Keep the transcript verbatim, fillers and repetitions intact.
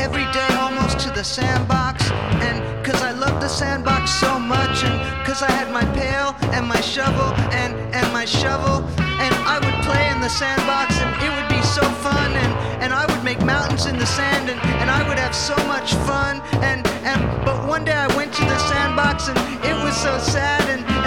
every day almost to the sandbox. And cause I loved the sandbox so much, and cause I had my pail and my shovel and, and my shovel, and I would play in the sandbox and it would be so fun, and, and I would make mountains in the sand, and, and I would have so much fun, and, and but one day I went to the sandbox and it was so sad, and